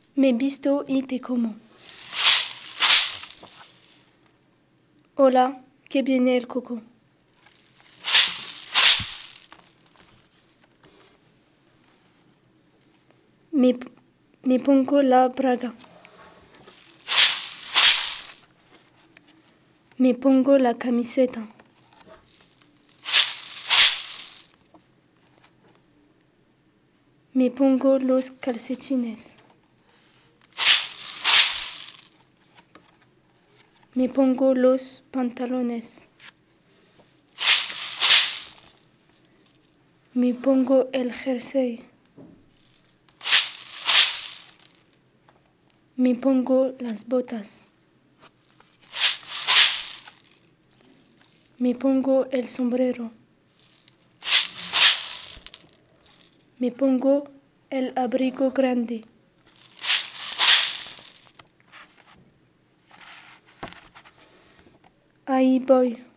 Me visto y te como. Hola, que viene el coco. Me pongo la braga. Me pongo la camiseta. Me pongo los calcetines. Me pongo los pantalones. Me pongo el jersey. Me pongo las botas. Me pongo el sombrero. Me pongo el abrigo grande. Ahí voy.